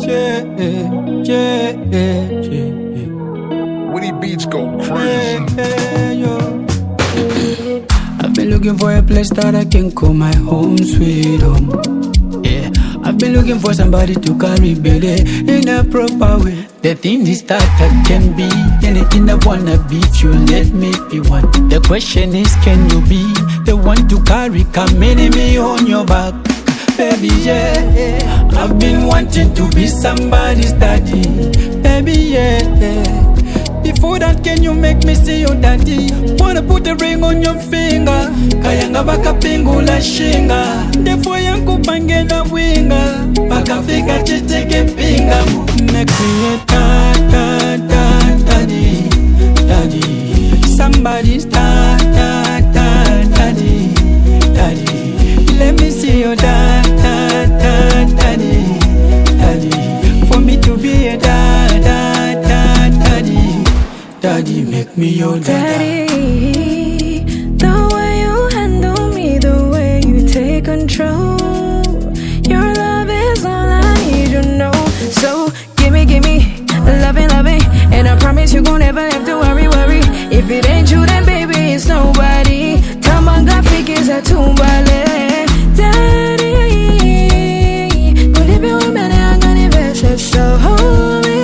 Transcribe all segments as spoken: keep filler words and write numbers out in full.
Yeah, yeah, yeah, yeah. Woody Beats go crazy. Yeah, yo. I've been looking for a place that I can call my home, sweet home. Yeah, I've been looking for somebody to carry belly in a proper way. The thing is that I can be anything I wanna be if you let me be one. The question is, can you be the one to carry come me on your back? Baby, yeah, I've been wanting to be somebody's daddy. Baby, yeah. Before that, can you make me see your daddy? Wanna put a ring on your finger? Kayanga baka pingula shinga. Defo yangu pange na winga. Baka fika chiteke pinga. Make me a da da da daddy, daddy. Somebody's da da da daddy, daddy. Let me see your da da da daddy, daddy. For me to be a da da da daddy. Daddy, make me your daddy. Daddy, the way you handle me, the way you take control. Your love is all I need, you know. So, gimme, gimme, loving, loving. And I promise you gon' never have to worry, worry. If it ain't you, then baby, it's nobody. Tamanga figures a tumbale. Daddy, gonna be with me, I'm gonna be so holy.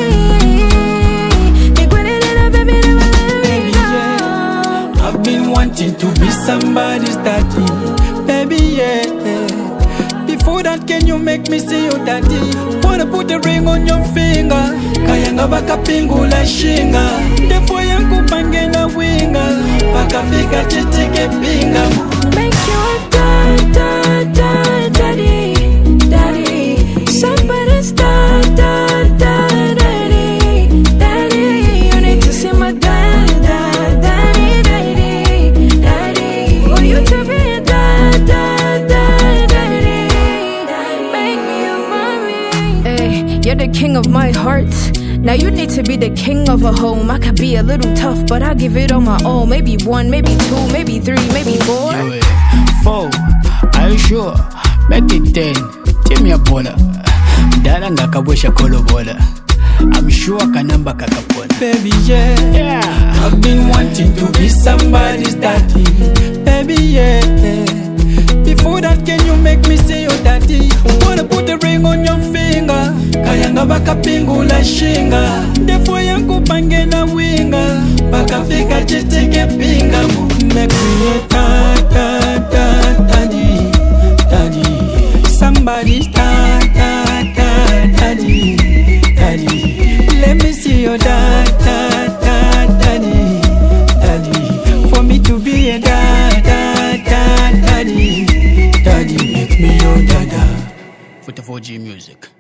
Wanting to be somebody's daddy, baby, yeah. Before that, can you make me see your daddy? Wanna put a ring on your finger? Kayanga baka pingula shinga. Defo yangu pange na winga. Baka fika chitike pinga. Make your dad, dad, dad, daddy, daddy. Somebody's dad, dad, dad, daddy, daddy. You need to see my dad, dad, daddy, daddy. You to be a dad, dad, dad, daddy. Make me your mommy. Hey, you're the king of my heart. Now you need to be the king of a home. I could be a little tough, but I'll give it on my own. Maybe one, maybe two, maybe three, maybe four. Yeah, four. Are you sure? Make it ten. Give me a bola. Dala ngakabwesha kolo bola. I'm sure kanamba kakapona. Baby, yeah, yeah. I've been wanting to be somebody's daddy. Baby, yeah. Before that, can you make me see your daddy? Wanna put a ring on your finger? Kayanga baka pingula shinga. Defo yangu pange na winga. Baka fika chitike pinga. Make me a da da da daddy, daddy. Somebody's da da da daddy, daddy. Let me see your da da da daddy, daddy. For me to be a da da da daddy, daddy. Make me your dada. forty-four G music.